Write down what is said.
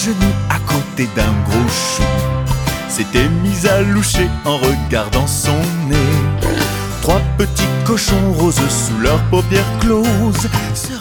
genoux à côté d'un gros chou s'était mise à loucher en regardant son nez. Trois petits cochons roses sous leurs paupières closes se